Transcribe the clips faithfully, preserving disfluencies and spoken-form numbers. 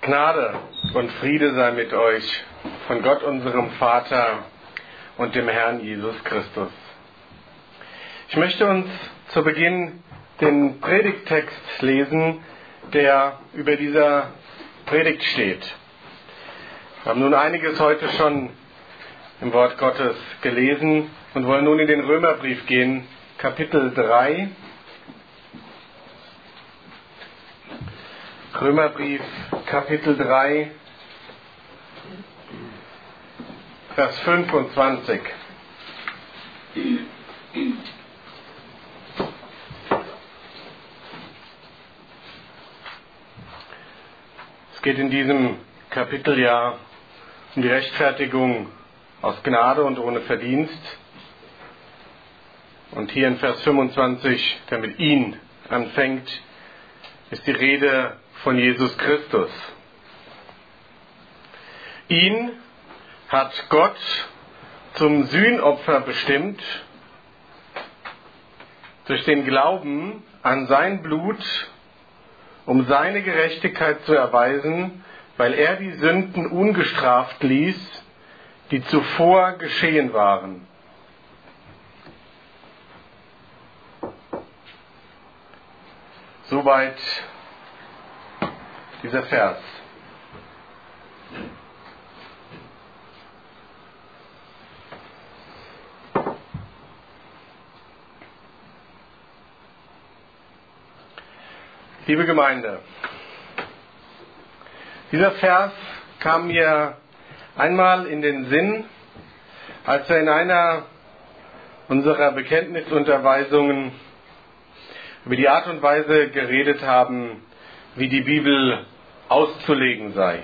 Gnade und Friede sei mit euch von Gott, unserem Vater und dem Herrn Jesus Christus. Ich möchte uns zu Beginn den Predigttext lesen, der über dieser Predigt steht. Wir haben nun einiges heute schon im Wort Gottes gelesen und wollen nun in den Römerbrief gehen, Kapitel drei. Römerbrief, Kapitel drei, Vers fünfundzwanzig. Es geht in diesem Kapitel ja um die Rechtfertigung aus Gnade und ohne Verdienst. Und hier in Vers fünfundzwanzig, der mit ihn anfängt, ist die Rede von Jesus Christus. Ihn hat Gott zum Sühnopfer bestimmt, durch den Glauben an sein Blut, um seine Gerechtigkeit zu erweisen, weil er die Sünden ungestraft ließ, die zuvor geschehen waren. Soweit dieser Vers. Liebe Gemeinde, dieser Vers kam mir einmal in den Sinn, als wir in einer unserer Bekenntnisunterweisungen über die Art und Weise geredet haben, wie die Bibel auszulegen sei.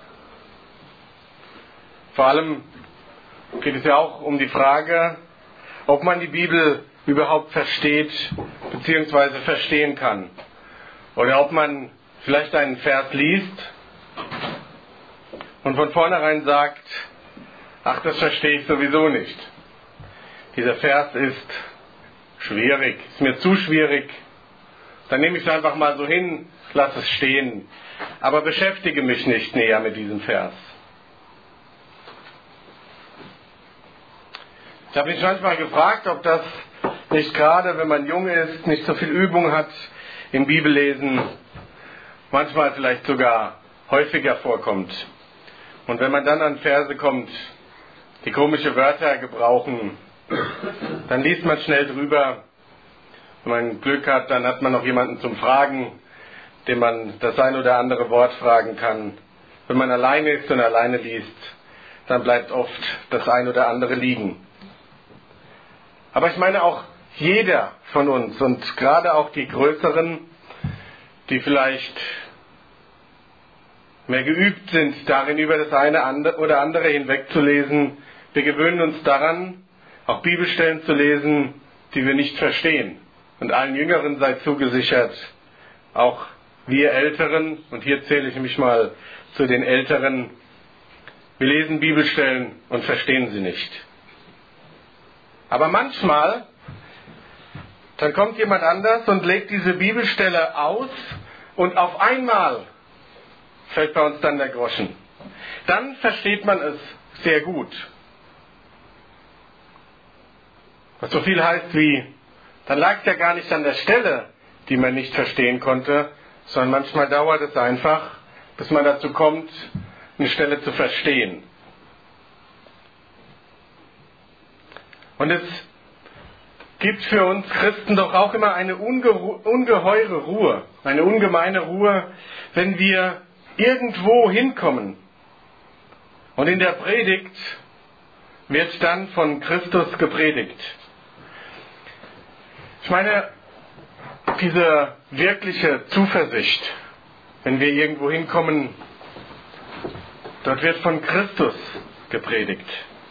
Vor allem geht es ja auch um die Frage, ob man die Bibel überhaupt versteht bzw. verstehen kann. Oder ob man vielleicht einen Vers liest und von vornherein sagt, ach, das verstehe ich sowieso nicht. Dieser Vers ist schwierig, ist mir zu schwierig. Dann nehme ich es einfach mal so hin, lass es stehen, aber beschäftige mich nicht näher mit diesem Vers. Ich habe mich manchmal gefragt, ob das nicht gerade, wenn man jung ist, nicht so viel Übung hat im Bibellesen, manchmal vielleicht sogar häufiger vorkommt. Und wenn man dann an Verse kommt, die komische Wörter gebrauchen, dann liest man schnell drüber. Wenn man Glück hat, dann hat man noch jemanden zum Fragen, dem man das ein oder andere Wort fragen kann. Wenn man alleine ist und alleine liest, dann bleibt oft das ein oder andere liegen. Aber ich meine auch jeder von uns und gerade auch die Größeren, die vielleicht mehr geübt sind, darin über das eine oder andere hinwegzulesen, wir gewöhnen uns daran, auch Bibelstellen zu lesen, die wir nicht verstehen. Und allen Jüngeren sei zugesichert, auch wir Älteren, und hier zähle ich mich mal zu den Älteren, wir lesen Bibelstellen und verstehen sie nicht. Aber manchmal, dann kommt jemand anders und legt diese Bibelstelle aus und auf einmal fällt bei uns dann der Groschen. Dann versteht man es sehr gut. Was so viel heißt wie, dann lag es ja gar nicht an der Stelle, die man nicht verstehen konnte, sondern manchmal dauert es einfach, bis man dazu kommt, eine Stelle zu verstehen. Und es gibt für uns Christen doch auch immer eine unge- ungeheure Ruhe, eine ungemeine Ruhe, wenn wir irgendwo hinkommen. Und in der Predigt wird dann von Christus gepredigt. Ich meine, diese wirkliche Zuversicht, wenn wir irgendwo hinkommen, dort wird von Christus gepredigt.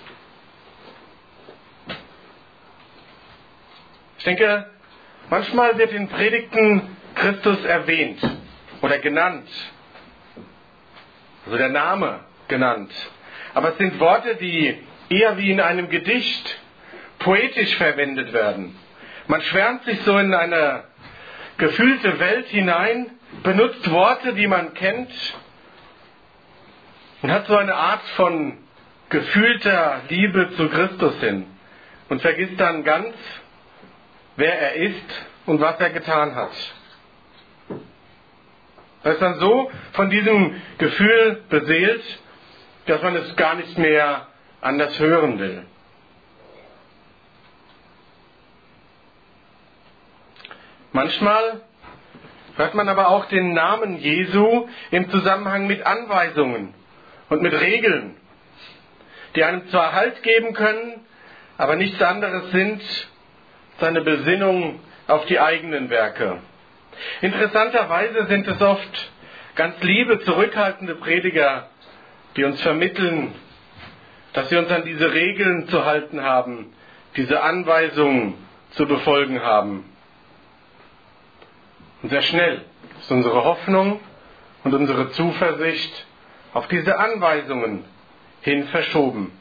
Ich denke, manchmal wird in Predigten Christus erwähnt oder genannt, also der Name genannt. Aber es sind Worte, die eher wie in einem Gedicht poetisch verwendet werden. Man schwärmt sich so in eine gefühlte Welt hinein, benutzt Worte, die man kennt, und hat so eine Art von gefühlter Liebe zu Christus hin und vergisst dann ganz, wer er ist und was er getan hat. Er ist dann so von diesem Gefühl beseelt, dass man es gar nicht mehr anders hören will. Manchmal hört man aber auch den Namen Jesu im Zusammenhang mit Anweisungen und mit Regeln, die einem zwar Halt geben können, aber nichts anderes sind als eine Besinnung auf die eigenen Werke. Interessanterweise sind es oft ganz liebe, zurückhaltende Prediger, die uns vermitteln, dass wir uns an diese Regeln zu halten haben, diese Anweisungen zu befolgen haben. Und sehr schnell ist unsere Hoffnung und unsere Zuversicht auf diese Anweisungen hin verschoben.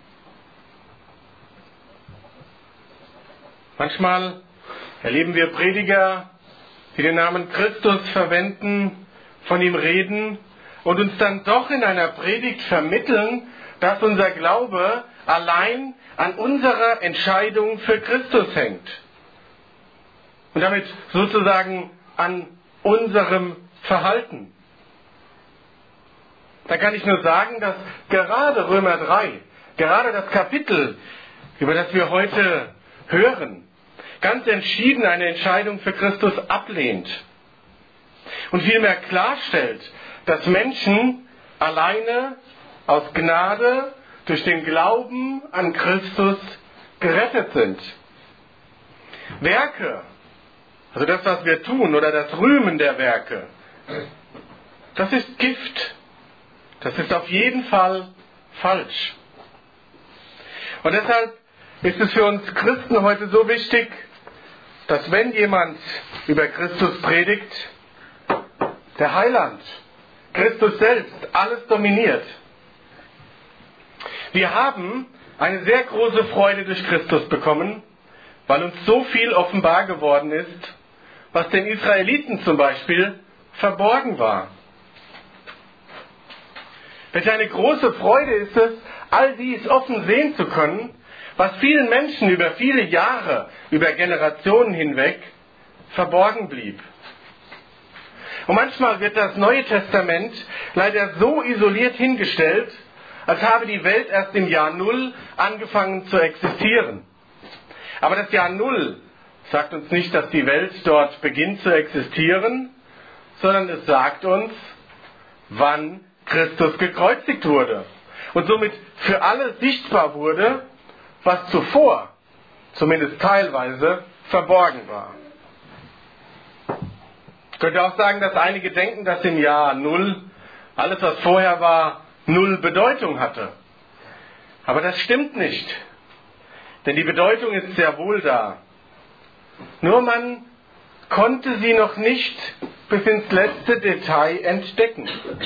Manchmal erleben wir Prediger, die den Namen Christus verwenden, von ihm reden und uns dann doch in einer Predigt vermitteln, dass unser Glaube allein an unserer Entscheidung für Christus hängt. Und damit sozusagen an unserem Verhalten. Da kann ich nur sagen, dass gerade Römer drei, gerade das Kapitel, über das wir heute hören, ganz entschieden eine Entscheidung für Christus ablehnt und vielmehr klarstellt, dass Menschen alleine aus Gnade durch den Glauben an Christus gerettet sind. Werke, also das, was wir tun, oder das Rühmen der Werke, das ist Gift. Das ist auf jeden Fall falsch. Und deshalb ist es für uns Christen heute so wichtig, dass wenn jemand über Christus predigt, der Heiland, Christus selbst, alles dominiert. Wir haben eine sehr große Freude durch Christus bekommen, weil uns so viel offenbar geworden ist, was den Israeliten zum Beispiel verborgen war. Welch eine große Freude ist es, all dies offen sehen zu können, was vielen Menschen über viele Jahre, über Generationen hinweg verborgen blieb. Und manchmal wird das Neue Testament leider so isoliert hingestellt, als habe die Welt erst im Jahr Null angefangen zu existieren. Aber das Jahr Null sagt uns nicht, dass die Welt dort beginnt zu existieren, sondern es sagt uns, wann Christus gekreuzigt wurde und somit für alle sichtbar wurde, was zuvor, zumindest teilweise, verborgen war. Ich könnte auch sagen, dass einige denken, dass im Jahr Null alles, was vorher war, null Bedeutung hatte. Aber das stimmt nicht. Denn die Bedeutung ist sehr wohl da. Nur man konnte sie noch nicht bis ins letzte Detail entdecken.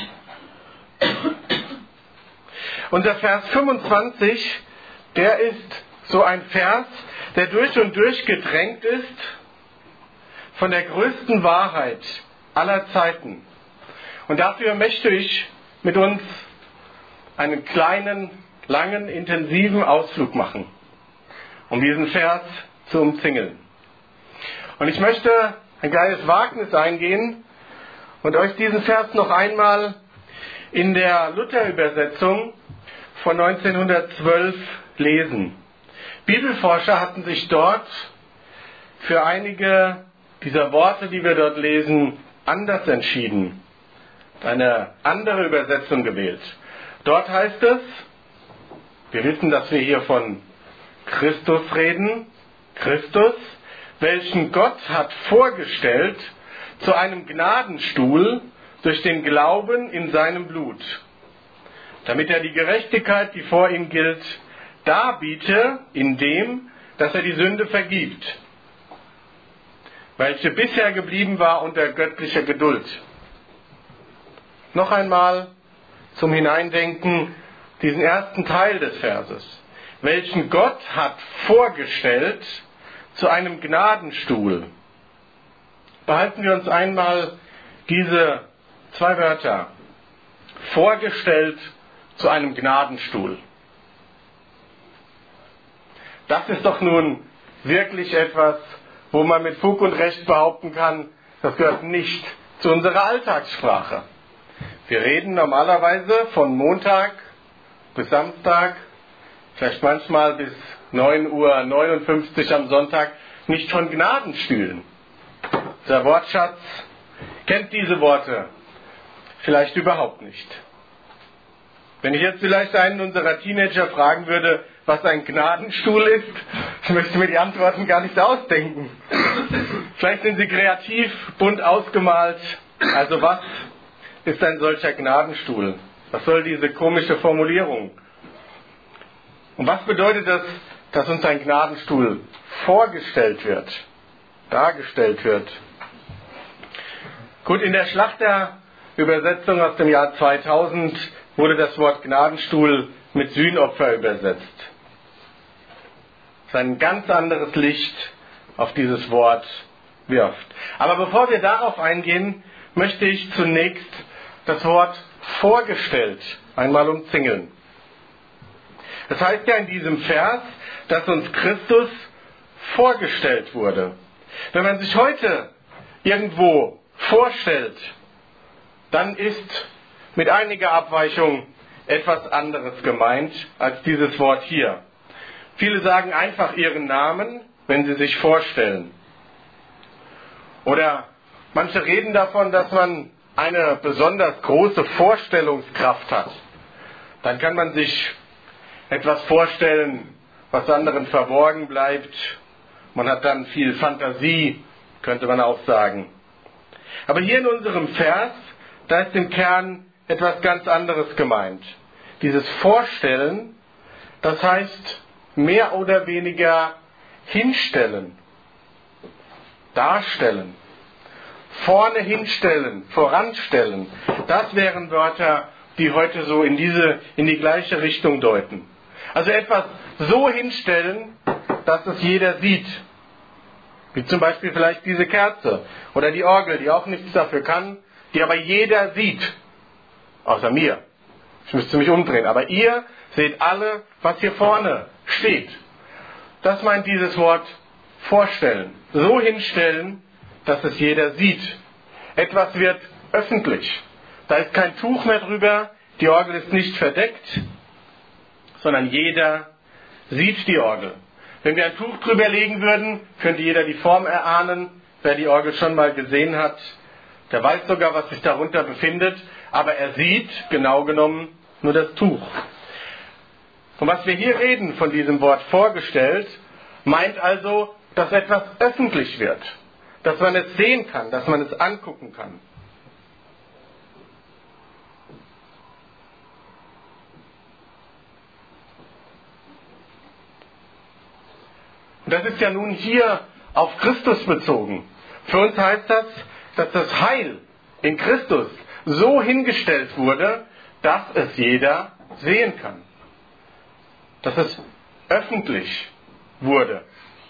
Unser Vers fünfundzwanzig, der ist so ein Vers, der durch und durch gedrängt ist von der größten Wahrheit aller Zeiten. Und dafür möchte ich mit uns einen kleinen, langen, intensiven Ausflug machen, um diesen Vers zu umzingeln. Und ich möchte ein kleines Wagnis eingehen und euch diesen Vers noch einmal in der Luther-Übersetzung von neunzehnhundertzwölf lesen. Bibelforscher hatten sich dort für einige dieser Worte, die wir dort lesen, anders entschieden. Eine andere Übersetzung gewählt. Dort heißt es, wir wissen, dass wir hier von Christus reden, Christus, welchen Gott hat vorgestellt zu einem Gnadenstuhl durch den Glauben in seinem Blut, damit er die Gerechtigkeit, die vor ihm gilt, darbiete, indem, dass er die Sünde vergibt, welche bisher geblieben war unter göttlicher Geduld. Noch einmal zum Hineindenken diesen ersten Teil des Verses, welchen Gott hat vorgestellt zu einem Gnadenstuhl. Behalten wir uns einmal diese zwei Wörter, vorgestellt zu einem Gnadenstuhl. Das ist doch nun wirklich etwas, wo man mit Fug und Recht behaupten kann, das gehört nicht zu unserer Alltagssprache. Wir reden normalerweise von Montag bis Samstag, vielleicht manchmal bis neun Uhr neunundfünfzig am Sonntag, nicht von Gnadenstühlen. Der Wortschatz kennt diese Worte vielleicht überhaupt nicht. Wenn ich jetzt vielleicht einen unserer Teenager fragen würde, was ein Gnadenstuhl ist, ich möchte mir die Antworten gar nicht ausdenken. Vielleicht sind sie kreativ, bunt ausgemalt. Also was ist ein solcher Gnadenstuhl? Was soll diese komische Formulierung? Und was bedeutet das, dass uns ein Gnadenstuhl vorgestellt wird, dargestellt wird? Gut, in der Schlachterübersetzung aus dem Jahr zweitausend wurde das Wort Gnadenstuhl mit Sühnopfer übersetzt. Das ein ganz anderes Licht auf dieses Wort wirft. Aber bevor wir darauf eingehen, möchte ich zunächst das Wort vorgestellt einmal umzingeln. Es heißt ja in diesem Vers, dass uns Christus vorgestellt wurde. Wenn man sich heute irgendwo vorstellt, dann ist mit einiger Abweichung etwas anderes gemeint als dieses Wort hier. Viele sagen einfach ihren Namen, wenn sie sich vorstellen. Oder manche reden davon, dass man eine besonders große Vorstellungskraft hat. Dann kann man sich etwas vorstellen, was anderen verborgen bleibt. Man hat dann viel Fantasie, könnte man auch sagen. Aber hier in unserem Vers, da ist im Kern etwas ganz anderes gemeint. Dieses Vorstellen, das heißt mehr oder weniger hinstellen, darstellen, vorne hinstellen, voranstellen. Das wären Wörter, die heute so in diese, in die gleiche Richtung deuten. Also etwas so hinstellen, dass es jeder sieht. Wie zum Beispiel vielleicht diese Kerze oder die Orgel, die auch nichts dafür kann, die aber jeder sieht. Außer mir. Ich müsste mich umdrehen. Aber ihr seht alle, was hier vorne steht. Das meint dieses Wort vorstellen. So hinstellen, dass es jeder sieht. Etwas wird öffentlich. Da ist kein Tuch mehr drüber, die Orgel ist nicht verdeckt, sondern jeder sieht die Orgel. Wenn wir ein Tuch drüber legen würden, könnte jeder die Form erahnen. Wer die Orgel schon mal gesehen hat, der weiß sogar, was sich darunter befindet, aber er sieht, genau genommen, nur das Tuch. Und was wir hier reden von diesem Wort vorgestellt, meint also, dass etwas öffentlich wird, dass man es sehen kann, dass man es angucken kann. Und das ist ja nun hier auf Christus bezogen. Für uns heißt das, dass das Heil in Christus so hingestellt wurde, dass es jeder sehen kann. Dass es öffentlich wurde.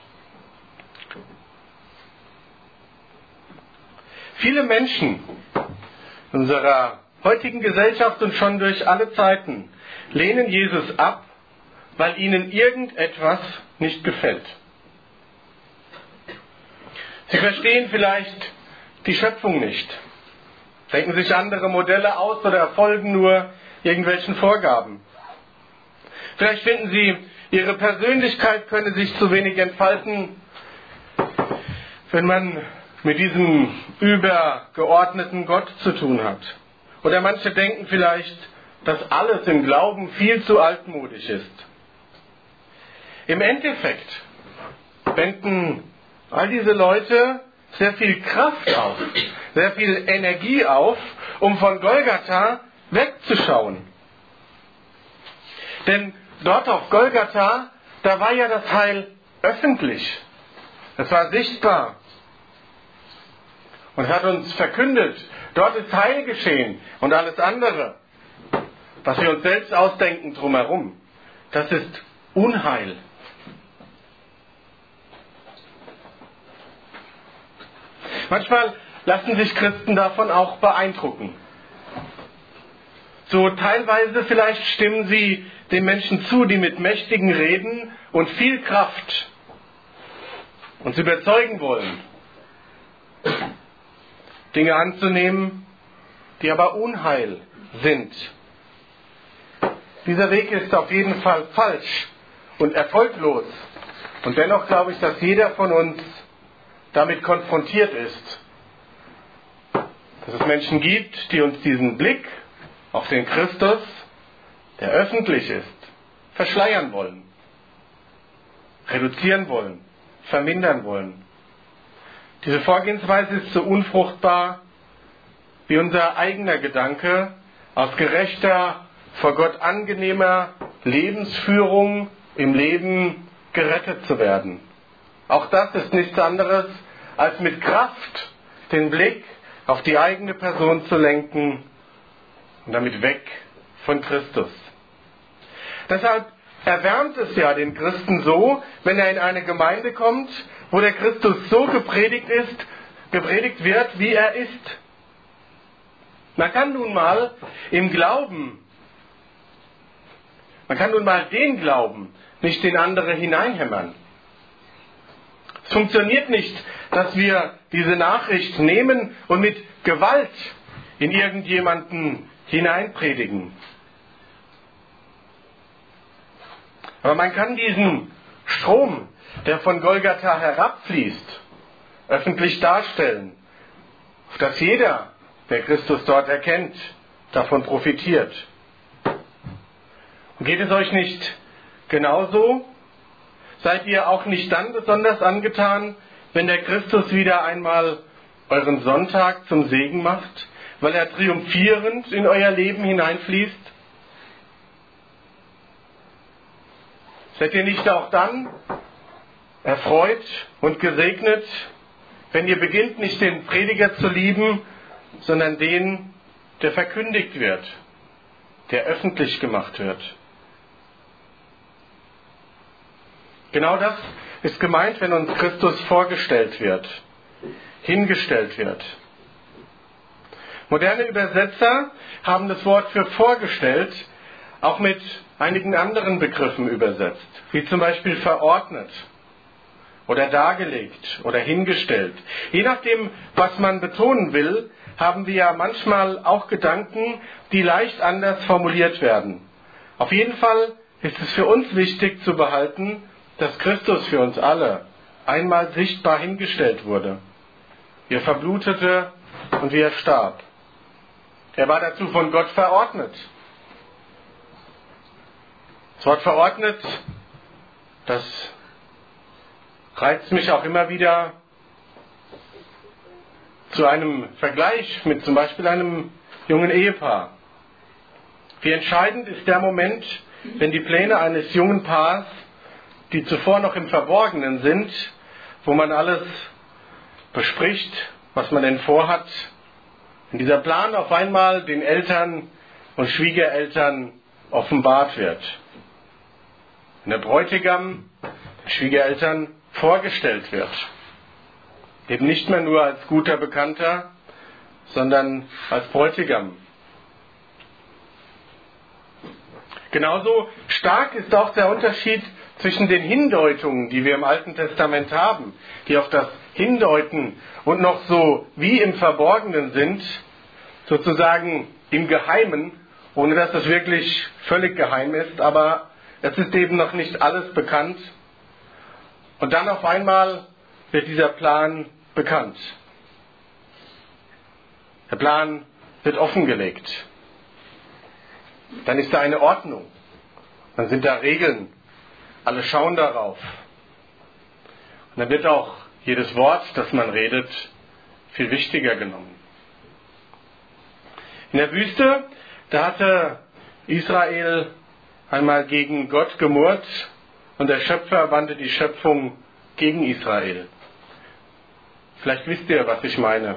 Viele Menschen in unserer heutigen Gesellschaft und schon durch alle Zeiten lehnen Jesus ab, weil ihnen irgendetwas nicht gefällt. Sie verstehen vielleicht die Schöpfung nicht, denken sich andere Modelle aus oder folgen nur irgendwelchen Vorgaben. Vielleicht finden sie, ihre Persönlichkeit könne sich zu wenig entfalten, wenn man mit diesem übergeordneten Gott zu tun hat. Oder manche denken vielleicht, dass alles im Glauben viel zu altmodisch ist. Im Endeffekt wenden all diese Leute sehr viel Kraft auf, sehr viel Energie auf, um von Golgatha wegzuschauen. Denn dort auf Golgatha, da war ja das Heil öffentlich. Es war sichtbar. Und es hat uns verkündet, dort ist Heil geschehen und alles andere, was wir uns selbst ausdenken drumherum, das ist Unheil. Manchmal lassen sich Christen davon auch beeindrucken. So teilweise vielleicht stimmen sie den Menschen zu, die mit mächtigen Reden und viel Kraft uns überzeugen wollen, Dinge anzunehmen, die aber Unheil sind. Dieser Weg ist auf jeden Fall falsch und erfolglos. Und dennoch glaube ich, dass jeder von uns damit konfrontiert ist. Dass es Menschen gibt, die uns diesen Blick auf den Christus, der öffentlich ist, verschleiern wollen, reduzieren wollen, vermindern wollen. Diese Vorgehensweise ist so unfruchtbar wie unser eigener Gedanke, aus gerechter, vor Gott angenehmer Lebensführung im Leben gerettet zu werden. Auch das ist nichts anderes, als mit Kraft den Blick auf die eigene Person zu lenken und damit weg von Christus. Deshalb erwärmt es ja den Christen so, wenn er in eine Gemeinde kommt, wo der Christus so gepredigt ist, gepredigt wird, wie er ist. Man kann nun mal im Glauben, man kann nun mal den Glauben nicht in andere hineinhämmern. Es funktioniert nicht, dass wir diese Nachricht nehmen und mit Gewalt in irgendjemanden hineinpredigen. Aber man kann diesen Strom, der von Golgatha herabfließt, öffentlich darstellen, auf dass jeder, der Christus dort erkennt, davon profitiert. Und geht es euch nicht genauso? Seid ihr auch nicht dann besonders angetan, wenn der Christus wieder einmal euren Sonntag zum Segen macht, weil er triumphierend in euer Leben hineinfließt? Seid ihr nicht auch dann erfreut und gesegnet, wenn ihr beginnt, nicht den Prediger zu lieben, sondern den, der verkündigt wird, der öffentlich gemacht wird? Genau das ist gemeint, wenn uns Christus vorgestellt wird, hingestellt wird. Moderne Übersetzer haben das Wort für vorgestellt auch mit einigen anderen Begriffen übersetzt, wie zum Beispiel verordnet oder dargelegt oder hingestellt. Je nachdem, was man betonen will, haben wir ja manchmal auch Gedanken, die leicht anders formuliert werden. Auf jeden Fall ist es für uns wichtig zu behalten, dass Christus für uns alle einmal sichtbar hingestellt wurde. Wie er verblutete und wie er starb. Er war dazu von Gott verordnet. Das Wort verordnet, das reizt mich auch immer wieder zu einem Vergleich mit zum Beispiel einem jungen Ehepaar. Wie entscheidend ist der Moment, wenn die Pläne eines jungen Paars, die zuvor noch im Verborgenen sind, wo man alles bespricht, was man denn vorhat, wenn dieser Plan auf einmal den Eltern und Schwiegereltern offenbart wird. Wenn der Bräutigam den Schwiegereltern vorgestellt wird. Eben nicht mehr nur als guter Bekannter, sondern als Bräutigam. Genauso stark ist auch der Unterschied zwischen den Hindeutungen, die wir im Alten Testament haben, die auf das Hindeuten und noch so wie im Verborgenen sind, sozusagen im Geheimen, ohne dass es wirklich völlig geheim ist, aber es ist eben noch nicht alles bekannt. Und dann auf einmal wird dieser Plan bekannt. Der Plan wird offengelegt. Dann ist da eine Ordnung. Dann sind da Regeln. Alle schauen darauf. Und dann wird auch jedes Wort, das man redet, viel wichtiger genommen. In der Wüste, da hatte Israel einmal gegen Gott gemurrt und der Schöpfer wandte die Schöpfung gegen Israel. Vielleicht wisst ihr, was ich meine.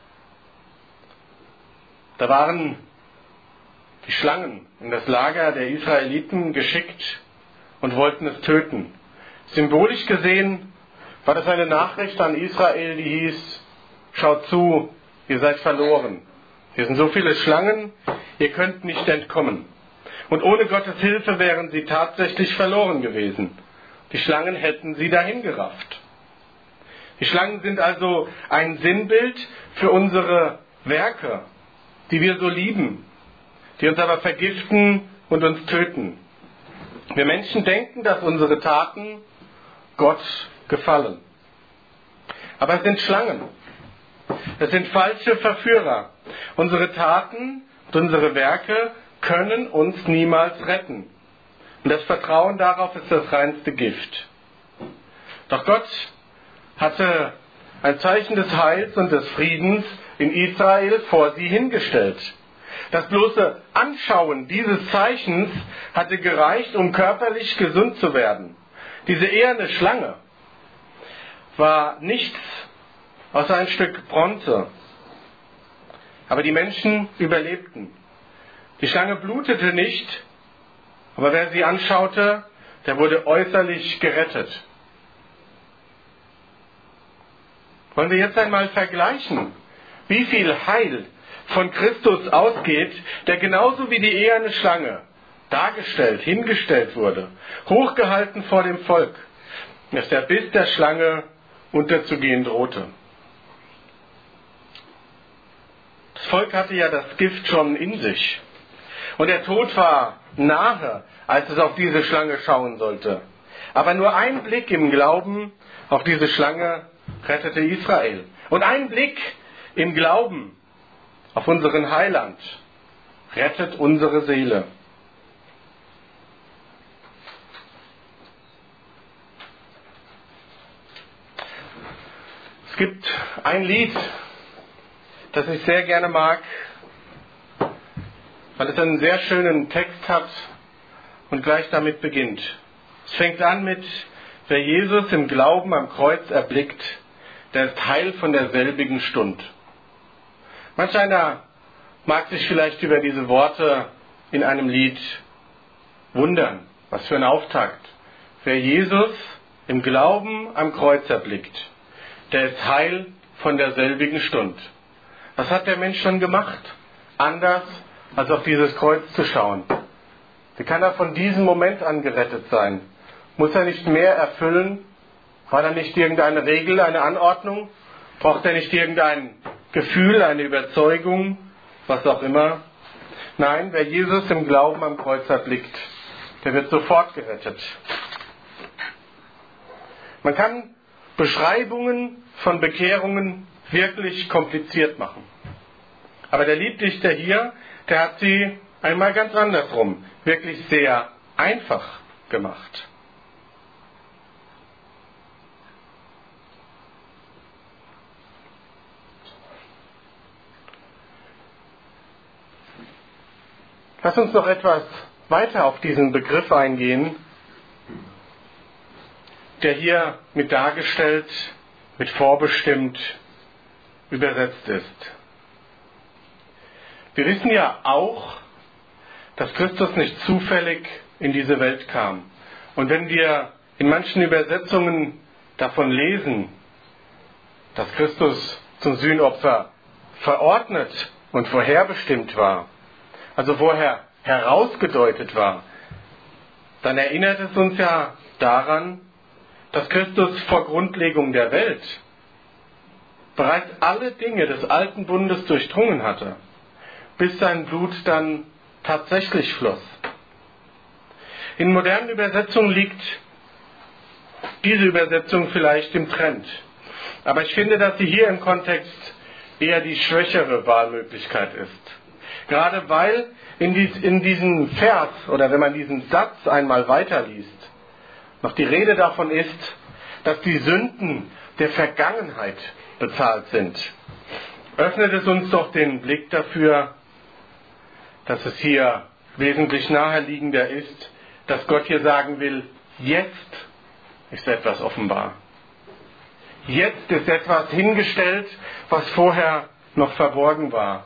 Da waren die Schlangen in das Lager der Israeliten geschickt und wollten es töten. Symbolisch gesehen war das eine Nachricht an Israel, die hieß: Schaut zu, ihr seid verloren. Hier sind so viele Schlangen, ihr könnt nicht entkommen. Und ohne Gottes Hilfe wären sie tatsächlich verloren gewesen. Die Schlangen hätten sie dahin gerafft. Die Schlangen sind also ein Sinnbild für unsere Werke, die wir so lieben, die uns aber vergiften und uns töten. Wir Menschen denken, dass unsere Taten Gott gefallen. Aber es sind Schlangen. Es sind falsche Verführer. Unsere Taten und unsere Werke können uns niemals retten. Und das Vertrauen darauf ist das reinste Gift. Doch Gott hatte ein Zeichen des Heils und des Friedens in Israel vor sie hingestellt. Das bloße Anschauen dieses Zeichens hatte gereicht, um körperlich gesund zu werden. Diese eherne Schlange war nichts außer ein Stück Bronze. Aber die Menschen überlebten. Die Schlange blutete nicht, aber wer sie anschaute, der wurde äußerlich gerettet. Wollen wir jetzt einmal vergleichen, wie viel Heil von Christus ausgeht, der genauso wie die eherne Schlange dargestellt, hingestellt wurde, hochgehalten vor dem Volk, dass der Biss der Schlange unterzugehen drohte. Das Volk hatte ja das Gift schon in sich. Und der Tod war nahe, als es auf diese Schlange schauen sollte. Aber nur ein Blick im Glauben auf diese Schlange rettete Israel. Und ein Blick im Glauben auf unseren Heiland rettet unsere Seele. Es gibt ein Lied, das ich sehr gerne mag, weil es einen sehr schönen Text hat und gleich damit beginnt. Es fängt an mit: Wer Jesus im Glauben am Kreuz erblickt, der ist heil von derselbigen Stund. Manch einer mag sich vielleicht über diese Worte in einem Lied wundern. Was für ein Auftakt. Wer Jesus im Glauben am Kreuz erblickt, der ist heil von derselbigen Stund. Was hat der Mensch schon gemacht? Anders als auf dieses Kreuz zu schauen. Wie kann er von diesem Moment an gerettet sein? Muss er nicht mehr erfüllen? War da nicht irgendeine Regel, eine Anordnung? Braucht er nicht irgendein Gefühl, eine Überzeugung, was auch immer? Nein, wer Jesus im Glauben am Kreuz erblickt, der wird sofort gerettet. Man kann Beschreibungen von Bekehrungen wirklich kompliziert machen. Aber der Lieddichter hier, der hat sie einmal ganz andersrum, wirklich sehr einfach gemacht. Lass uns noch etwas weiter auf diesen Begriff eingehen, der hier mit dargestellt, mit vorbestimmt übersetzt ist. Wir wissen ja auch, dass Christus nicht zufällig in diese Welt kam. Und wenn wir in manchen Übersetzungen davon lesen, dass Christus zum Sühnopfer verordnet und vorherbestimmt war, also vorher herausgedeutet war, dann erinnert es uns ja daran, dass Christus vor Grundlegung der Welt bereits alle Dinge des alten Bundes durchdrungen hatte, bis sein Blut dann tatsächlich floss. In modernen Übersetzungen liegt diese Übersetzung vielleicht im Trend. Aber ich finde, dass sie hier im Kontext eher die schwächere Wahlmöglichkeit ist. Gerade weil in, dies, in diesem Vers oder wenn man diesen Satz einmal weiterliest, noch die Rede davon ist, dass die Sünden der Vergangenheit bezahlt sind. Öffnet es uns doch den Blick dafür, dass es hier wesentlich naheliegender ist, dass Gott hier sagen will, jetzt ist etwas offenbar. Jetzt ist etwas hingestellt, was vorher noch verborgen war.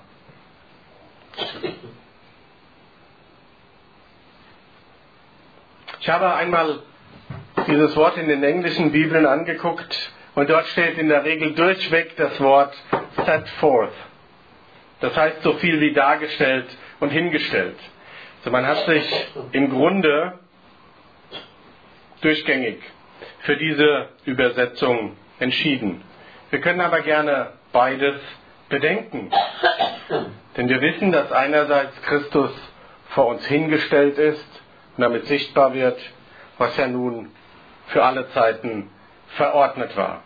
Ich habe einmal dieses Wort in den englischen Bibeln angeguckt und dort steht in der Regel durchweg das Wort set forth. Das heißt so viel wie dargestellt und hingestellt. Also man hat sich im Grunde durchgängig für diese Übersetzung entschieden. Wir können aber gerne beides bedenken. Denn wir wissen, dass einerseits Christus vor uns hingestellt ist und damit sichtbar wird, was ja nun für alle Zeiten verordnet war.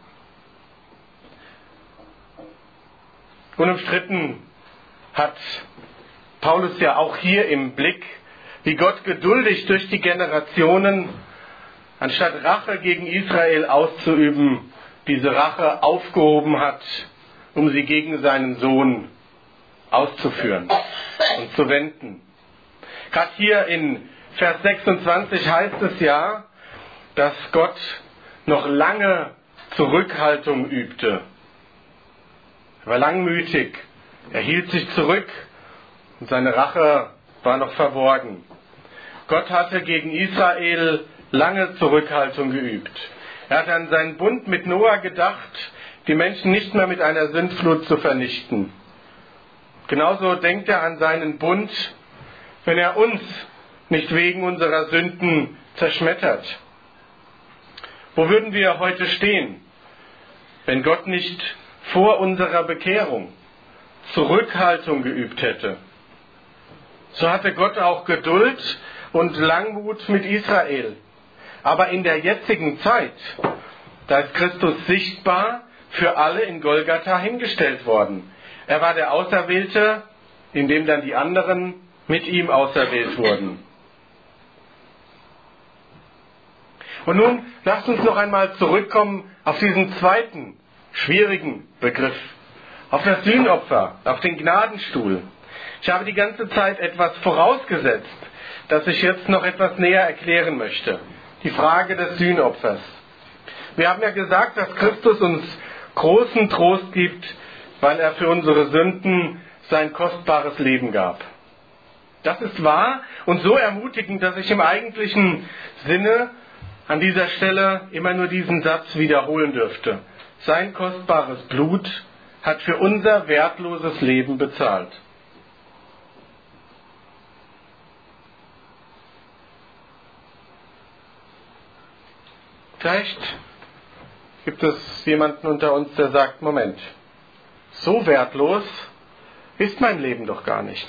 Unumstritten hat Paulus ja auch hier im Blick, wie Gott geduldig durch die Generationen, anstatt Rache gegen Israel auszuüben, diese Rache aufgehoben hat, um sie gegen seinen Sohn auszuführen und zu wenden. Gerade hier in Vers sechsundzwanzig heißt es ja, dass Gott noch lange Zurückhaltung übte. Er war langmütig, er hielt sich zurück und seine Rache war noch verborgen. Gott hatte gegen Israel lange Zurückhaltung geübt. Er hat an seinen Bund mit Noah gedacht, die Menschen nicht mehr mit einer Sintflut zu vernichten. Genauso denkt er an seinen Bund, wenn er uns nicht wegen unserer Sünden zerschmettert. Wo würden wir heute stehen, wenn Gott nicht vor unserer Bekehrung Zurückhaltung geübt hätte? So hatte Gott auch Geduld und Langmut mit Israel. Aber in der jetzigen Zeit, da ist Christus sichtbar für alle in Golgatha hingestellt worden. Er war der Auserwählte, in dem dann die anderen mit ihm auserwählt wurden. Und nun lasst uns noch einmal zurückkommen auf diesen zweiten schwierigen Begriff, auf das Sühnopfer, auf den Gnadenstuhl. Ich habe die ganze Zeit etwas vorausgesetzt, das ich jetzt noch etwas näher erklären möchte. Die Frage des Sühnopfers. Wir haben ja gesagt, dass Christus uns großen Trost gibt, weil er für unsere Sünden sein kostbares Leben gab. Das ist wahr und so ermutigend, dass ich im eigentlichen Sinne an dieser Stelle immer nur diesen Satz wiederholen dürfte. Sein kostbares Blut hat für unser wertloses Leben bezahlt. Vielleicht gibt es jemanden unter uns, der sagt, Moment, so wertlos ist mein Leben doch gar nicht.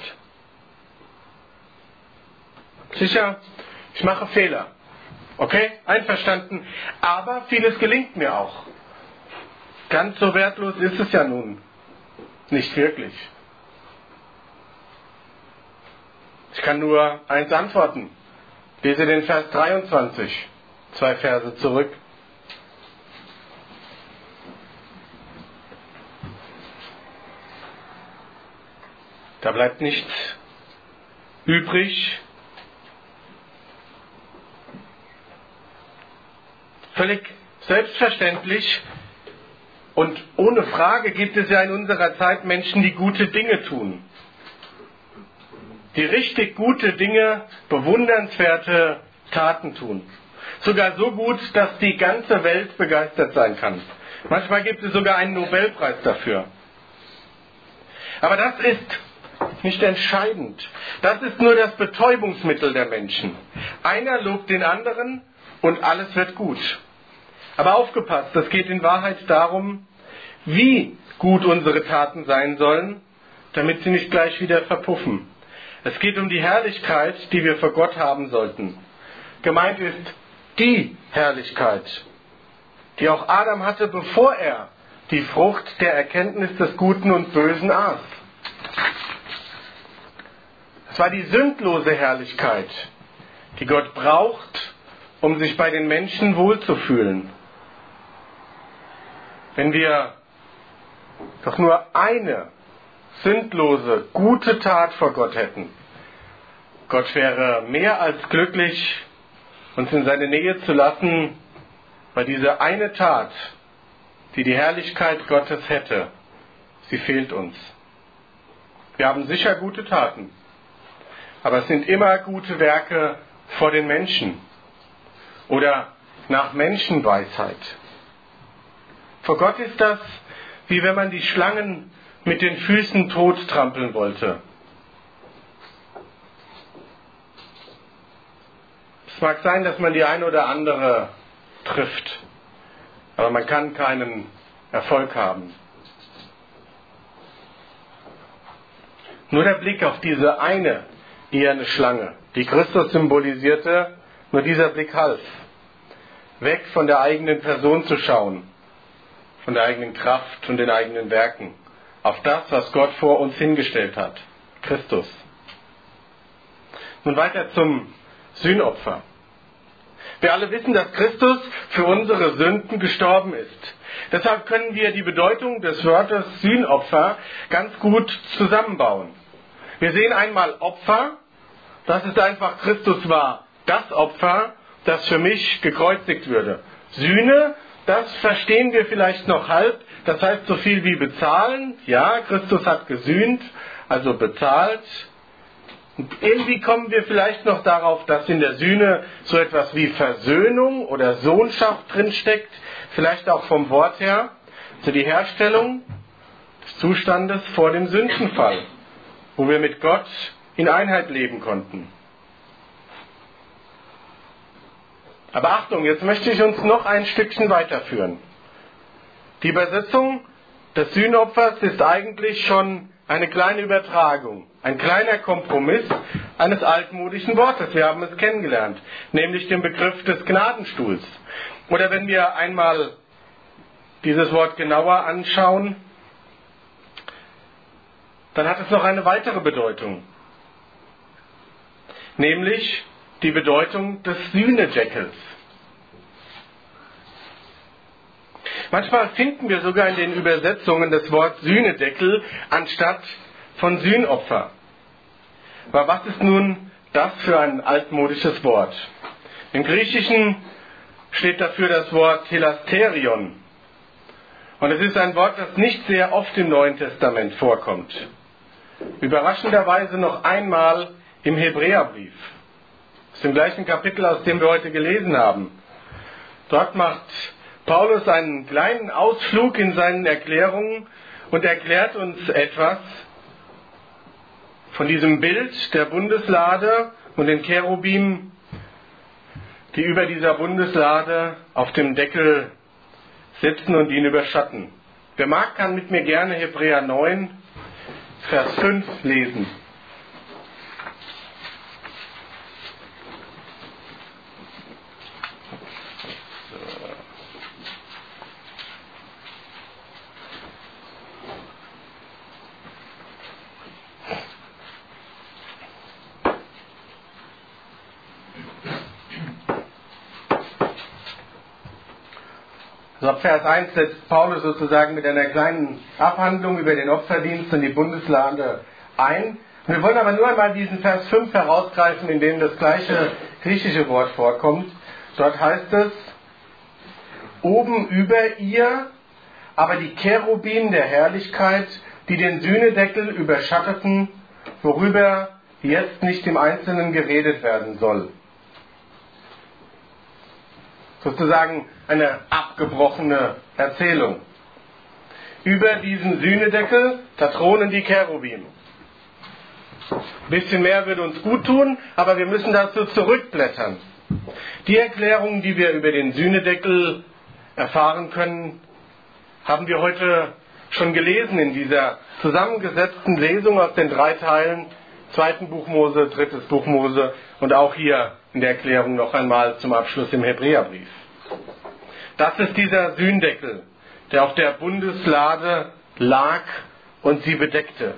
Sicher, ich mache Fehler. Okay, einverstanden. Aber vieles gelingt mir auch. Ganz so wertlos ist es ja nun nicht wirklich. Ich kann nur eins antworten. Lese den Vers dreiundzwanzig. Zwei Verse zurück. Da bleibt nichts übrig. Völlig selbstverständlich und ohne Frage gibt es ja in unserer Zeit Menschen, die gute Dinge tun. Die richtig gute Dinge, bewundernswerte Taten tun. Sogar so gut, dass die ganze Welt begeistert sein kann. Manchmal gibt es sogar einen Nobelpreis dafür. Aber das ist nicht entscheidend. Das ist nur das Betäubungsmittel der Menschen. Einer lobt den anderen und alles wird gut. Aber aufgepasst, es geht in Wahrheit darum, wie gut unsere Taten sein sollen, damit sie nicht gleich wieder verpuffen. Es geht um die Herrlichkeit, die wir vor Gott haben sollten. Gemeint ist die Herrlichkeit, die auch Adam hatte, bevor er die Frucht der Erkenntnis des Guten und Bösen aß. Es war die sündlose Herrlichkeit, die Gott braucht, um sich bei den Menschen wohlzufühlen. Wenn wir doch nur eine sündlose, gute Tat vor Gott hätten, Gott wäre mehr als glücklich, uns in seine Nähe zu lassen, weil diese eine Tat, die die Herrlichkeit Gottes hätte, sie fehlt uns. Wir haben sicher gute Taten, aber es sind immer gute Werke vor den Menschen oder nach Menschenweisheit. Vor Gott ist das, wie wenn man die Schlangen mit den Füßen tot trampeln wollte. mag sein, dass man die eine oder andere trifft, aber man kann keinen Erfolg haben. Nur der Blick auf diese eine eherne Schlange, die Christus symbolisierte, nur dieser Blick half. Weg von der eigenen Person zu schauen, von der eigenen Kraft und den eigenen Werken, auf das, was Gott vor uns hingestellt hat, Christus. Nun weiter zum Sühnopfer. Wir alle wissen, dass Christus für unsere Sünden gestorben ist. Deshalb können wir die Bedeutung des Wortes Sühnopfer ganz gut zusammenbauen. Wir sehen einmal Opfer, das ist einfach, Christus war das Opfer, das für mich gekreuzigt würde. Sühne, das verstehen wir vielleicht noch halb, das heißt so viel wie bezahlen. Ja, Christus hat gesühnt, also bezahlt. Und irgendwie kommen wir vielleicht noch darauf, dass in der Sühne so etwas wie Versöhnung oder Sohnschaft drinsteckt, vielleicht auch vom Wort her, also die Herstellung des Zustandes vor dem Sündenfall, wo wir mit Gott in Einheit leben konnten. Aber Achtung, jetzt möchte ich uns noch ein Stückchen weiterführen. Die Übersetzung des Sühnopfers ist eigentlich schon eine kleine Übertragung, ein kleiner Kompromiss eines altmodischen Wortes. Wir haben es kennengelernt, nämlich den Begriff des Gnadenstuhls. Oder wenn wir einmal dieses Wort genauer anschauen, dann hat es noch eine weitere Bedeutung, nämlich die Bedeutung des Sühnedeckels. Manchmal finden wir sogar in den Übersetzungen das Wort Sühnedeckel anstatt von Sühnopfer. Aber was ist nun das für ein altmodisches Wort? Im Griechischen steht dafür das Wort Hilasterion. Und es ist ein Wort, das nicht sehr oft im Neuen Testament vorkommt. Überraschenderweise noch einmal im Hebräerbrief. Das ist im gleichen Kapitel, aus dem wir heute gelesen haben. Dort macht Paulus einen kleinen Ausflug in seinen Erklärungen und erklärt uns etwas von diesem Bild der Bundeslade und den Cherubim, die über dieser Bundeslade auf dem Deckel sitzen und ihn überschatten. Wer mag, kann mit mir gerne Hebräer neun, Vers fünf lesen. So, ab Vers eins setzt Paulus sozusagen mit einer kleinen Abhandlung über den Opferdienst und die Bundeslade ein. Wir wollen aber nur einmal diesen Vers fünf herausgreifen, in dem das gleiche griechische Wort vorkommt. Dort heißt es, oben über ihr aber die Cherubim der Herrlichkeit, die den Sühnedeckel überschatteten, worüber jetzt nicht im Einzelnen geredet werden soll. Sozusagen eine abgebrochene Erzählung. Über diesen Sühnedeckel, da thronen die Cherubim. Ein bisschen mehr würde uns gut tun, aber wir müssen dazu zurückblättern. Die Erklärungen, die wir über den Sühnedeckel erfahren können, haben wir heute schon gelesen in dieser zusammengesetzten Lesung aus den drei Teilen, zweiten Buch Mose, drittes Buch Mose und auch hier in der Erklärung noch einmal zum Abschluss im Hebräerbrief. Das ist dieser Sühnedeckel, der auf der Bundeslade lag und sie bedeckte.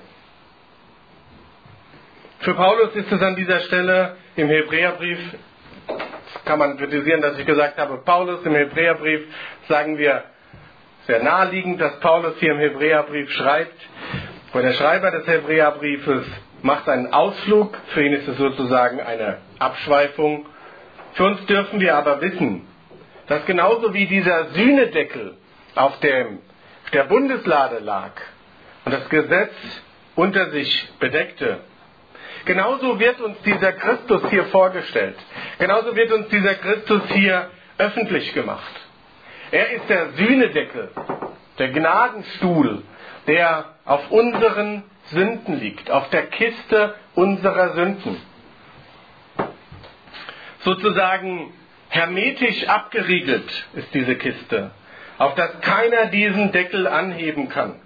Für Paulus ist es an dieser Stelle im Hebräerbrief, kann man kritisieren, dass ich gesagt habe, Paulus im Hebräerbrief, sagen wir, sehr naheliegend, dass Paulus hier im Hebräerbrief schreibt, wo der Schreiber des Hebräerbriefes macht einen Ausflug, für ihn ist es sozusagen eine Abschweifung. Für uns dürfen wir aber wissen, dass genauso wie dieser Sühnedeckel auf dem, der Bundeslade lag und das Gesetz unter sich bedeckte, genauso wird uns dieser Christus hier vorgestellt. Genauso wird uns dieser Christus hier öffentlich gemacht. Er ist der Sühnedeckel, der Gnadenstuhl, der auf unseren Sünden liegt, auf der Kiste unserer Sünden. sozusagen hermetisch abgeriegelt ist diese Kiste, auf dass keiner diesen Deckel anheben kann.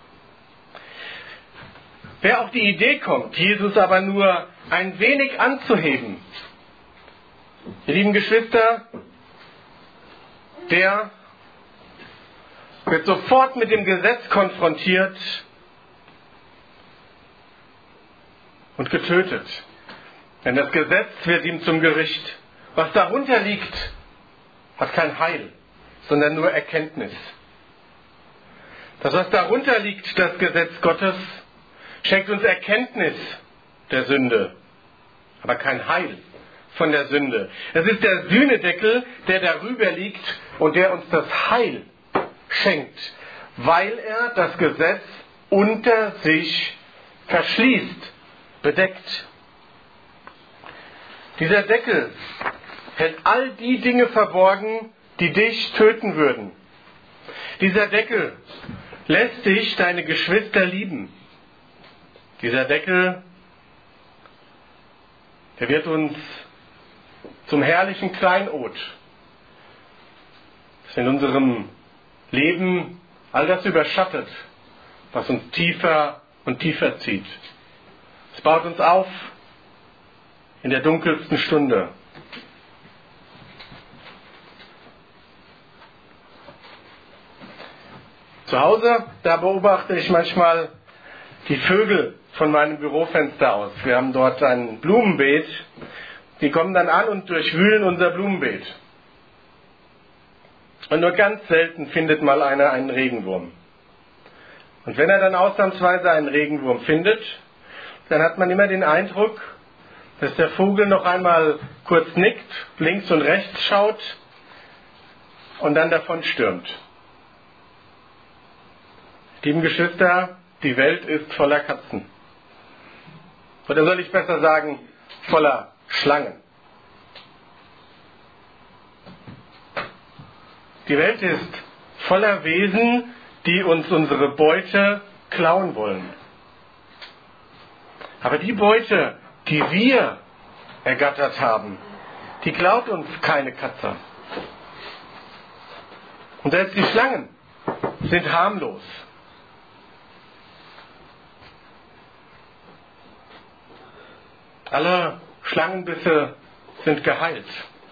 Wer auf die Idee kommt, Jesus aber nur ein wenig anzuheben, ihr lieben Geschwister, der wird sofort mit dem Gesetz konfrontiert und getötet. Denn das Gesetz wird ihm zum Gericht. Was darunter liegt, hat kein Heil, sondern nur Erkenntnis. Das, was darunter liegt, das Gesetz Gottes, schenkt uns Erkenntnis der Sünde, aber kein Heil von der Sünde. Es ist der Sühnedeckel, der darüber liegt und der uns das Heil schenkt, weil er das Gesetz unter sich verschließt, bedeckt. Dieser Deckel hält all die Dinge verborgen, die dich töten würden. Dieser Deckel lässt dich deine Geschwister lieben. Dieser Deckel, der wird uns zum herrlichen Kleinod, das in unserem Leben all das überschattet, was uns tiefer und tiefer zieht. Es baut uns auf in der dunkelsten Stunde. Zu Hause, da beobachte ich manchmal die Vögel von meinem Bürofenster aus. Wir haben dort ein Blumenbeet. Die kommen dann an und durchwühlen unser Blumenbeet. Und nur ganz selten findet mal einer einen Regenwurm. Und wenn er dann ausnahmsweise einen Regenwurm findet, dann hat man immer den Eindruck, dass der Vogel noch einmal kurz nickt, links und rechts schaut und dann davon stürmt. Lieben Geschwister, die Welt ist voller Katzen. Oder soll ich besser sagen, voller Schlangen. Die Welt ist voller Wesen, die uns unsere Beute klauen wollen. Aber die Beute, die wir ergattert haben, die klaut uns keine Katze. Und selbst die Schlangen sind harmlos. Alle Schlangenbisse sind geheilt.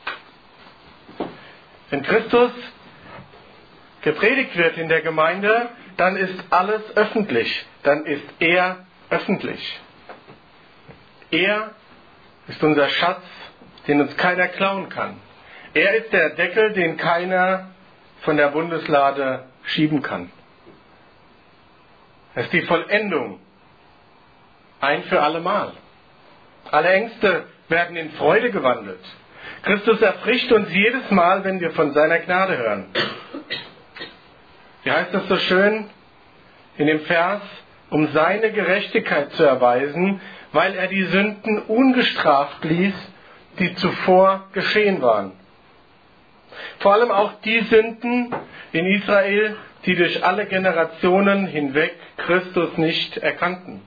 Wenn Christus gepredigt wird in der Gemeinde, dann ist alles öffentlich. Dann ist er öffentlich. Er ist unser Schatz, den uns keiner klauen kann. Er ist der Deckel, den keiner von der Bundeslade schieben kann. Es ist die Vollendung. Ein für allemal. Alle Ängste werden in Freude gewandelt. Christus erfrischt uns jedes Mal, wenn wir von seiner Gnade hören. Wie heißt das so schön in dem Vers? Um seine Gerechtigkeit zu erweisen, weil er die Sünden ungestraft ließ, die zuvor geschehen waren. Vor allem auch die Sünden in Israel, die durch alle Generationen hinweg Christus nicht erkannten.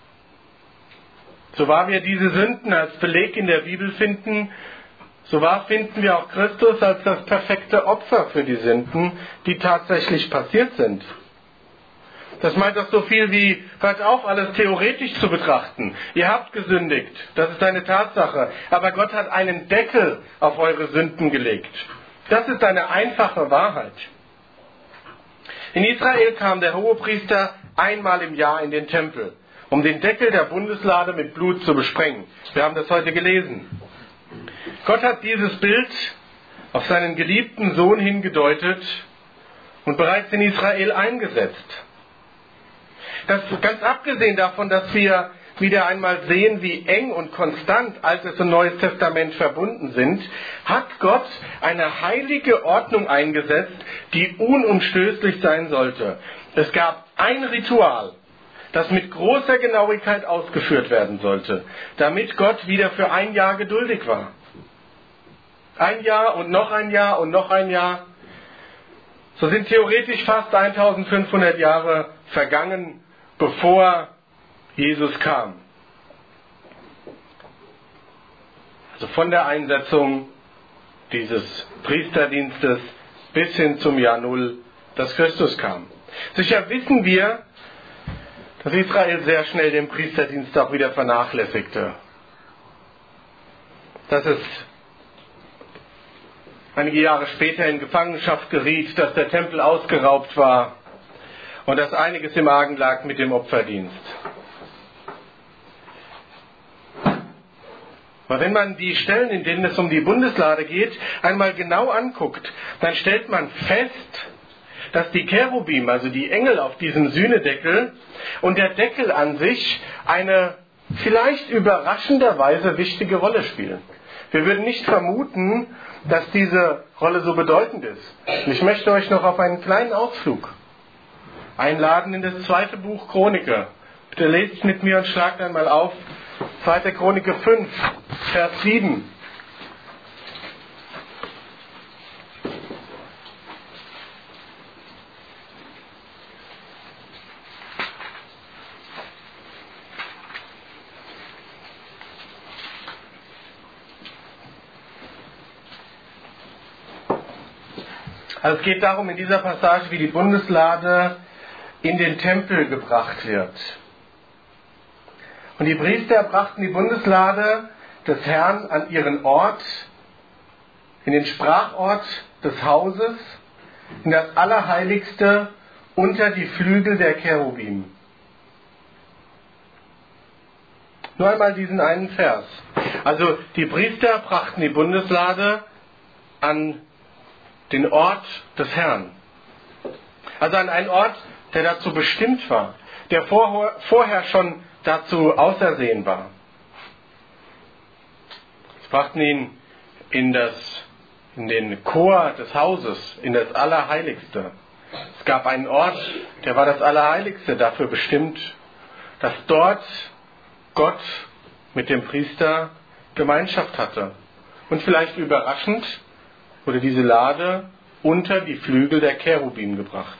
So wahr wir diese Sünden als Beleg in der Bibel finden, so wahr finden wir auch Christus als das perfekte Opfer für die Sünden, die tatsächlich passiert sind. Das meint doch so viel wie, hört auf, alles theoretisch zu betrachten. Ihr habt gesündigt, das ist eine Tatsache, aber Gott hat einen Deckel auf eure Sünden gelegt. Das ist eine einfache Wahrheit. In Israel kam der Hohepriester einmal im Jahr in den Tempel, um den Deckel der Bundeslade mit Blut zu besprengen. Wir haben das heute gelesen. Gott hat dieses Bild auf seinen geliebten Sohn hingedeutet und bereits in Israel eingesetzt. Das ganz abgesehen davon, dass wir wieder einmal sehen, wie eng und konstant Altes und Neues Testament verbunden sind, hat Gott eine heilige Ordnung eingesetzt, die unumstößlich sein sollte. Es gab ein Ritual, das mit großer Genauigkeit ausgeführt werden sollte, damit Gott wieder für ein Jahr geduldig war. Ein Jahr und noch ein Jahr und noch ein Jahr. So sind theoretisch fast eintausendfünfhundert Jahre vergangen, bevor Jesus kam. Also von der Einsetzung dieses Priesterdienstes bis hin zum Jahr Null, dass Christus kam. Sicher wissen wir, dass Israel sehr schnell den Priesterdienst auch wieder vernachlässigte. Dass es einige Jahre später in Gefangenschaft geriet, dass der Tempel ausgeraubt war und dass einiges im Argen lag mit dem Opferdienst. Aber wenn man die Stellen, in denen es um die Bundeslade geht, einmal genau anguckt, dann stellt man fest, dass die Cherubim, also die Engel auf diesem Sühnedeckel und der Deckel an sich eine vielleicht überraschenderweise wichtige Rolle spielen. Wir würden nicht vermuten, dass diese Rolle so bedeutend ist. Und ich möchte euch noch auf einen kleinen Ausflug einladen in das zweite Buch Chroniker. Bitte lest mit mir und schlagt einmal auf zweite Chroniker fünf, Vers sieben. Also es geht darum in dieser Passage, wie die Bundeslade in den Tempel gebracht wird. Und die Priester brachten die Bundeslade des Herrn an ihren Ort, in den Sprachort des Hauses, in das Allerheiligste unter die Flügel der Cherubim. Nur einmal diesen einen Vers. Also die Priester brachten die Bundeslade an den Ort des Herrn. Also an einen Ort, der dazu bestimmt war, der vorher schon dazu ausersehen war. Sie brachten ihn in, das, in den Chor des Hauses, in das Allerheiligste. Es gab einen Ort, der war das Allerheiligste, dafür bestimmt, dass dort Gott mit dem Priester Gemeinschaft hatte. Und vielleicht überraschend wurde diese Lade unter die Flügel der Cherubim gebracht.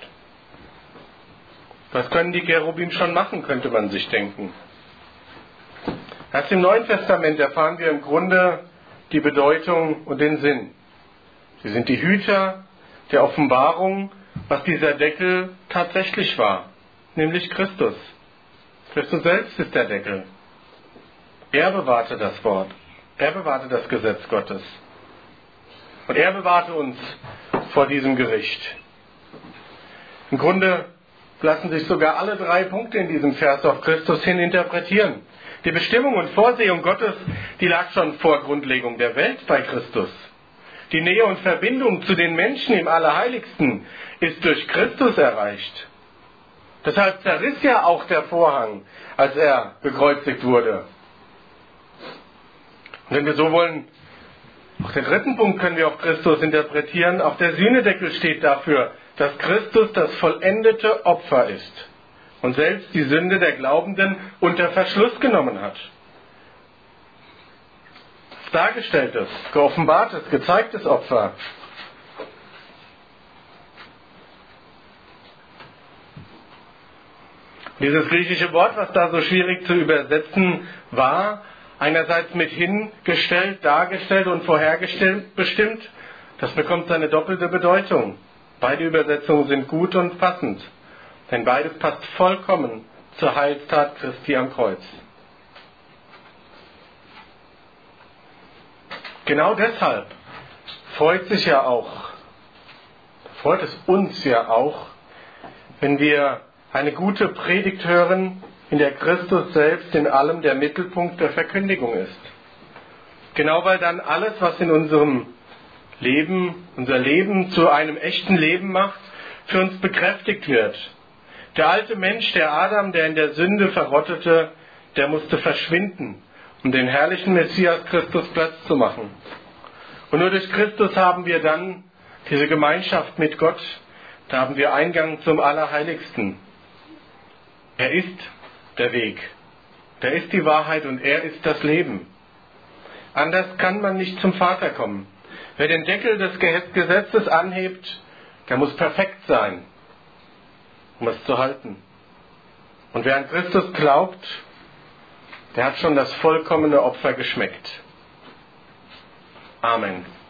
Was können die Cherubim schon machen, könnte man sich denken. Erst im Neuen Testament erfahren wir im Grunde die Bedeutung und den Sinn. Sie sind die Hüter der Offenbarung, was dieser Deckel tatsächlich war, nämlich Christus. Christus selbst ist der Deckel. Er bewahrte das Wort. Er bewahrte das Gesetz Gottes. Und er bewahrte uns vor diesem Gericht. Im Grunde lassen sich sogar alle drei Punkte in diesem Vers auf Christus hin interpretieren. Die Bestimmung und Vorsehung Gottes, die lag schon vor Grundlegung der Welt bei Christus. Die Nähe und Verbindung zu den Menschen im Allerheiligsten ist durch Christus erreicht. Deshalb zerriss ja auch der Vorhang, als er gekreuzigt wurde. Und wenn wir so wollen, auch den dritten Punkt können wir auf Christus interpretieren. Auch der Sühnedeckel steht dafür, dass Christus das vollendete Opfer ist und selbst die Sünde der Glaubenden unter Verschluss genommen hat. Dargestelltes, geoffenbartes, gezeigtes Opfer. Dieses griechische Wort, was da so schwierig zu übersetzen war, einerseits mit hingestellt, dargestellt und vorhergestellt bestimmt, das bekommt seine doppelte Bedeutung. Beide Übersetzungen sind gut und passend, denn beides passt vollkommen zur Heilstat Christi am Kreuz. Genau deshalb freut sich ja auch, freut es uns ja auch, wenn wir eine gute Predigt hören, in der Christus selbst in allem der Mittelpunkt der Verkündigung ist. Genau weil dann alles, was in unserem Leben, unser Leben zu einem echten Leben macht, für uns bekräftigt wird. Der alte Mensch, der Adam, der in der Sünde verrottete, der musste verschwinden, um den herrlichen Messias Christus Platz zu machen. Und nur durch Christus haben wir dann diese Gemeinschaft mit Gott, da haben wir Eingang zum Allerheiligsten. Er ist der Weg, er ist die Wahrheit und er ist das Leben. Anders kann man nicht zum Vater kommen. Wer den Deckel des Gesetzes anhebt, der muss perfekt sein, um es zu halten. Und wer an Christus glaubt, der hat schon das vollkommene Opfer geschmeckt. Amen.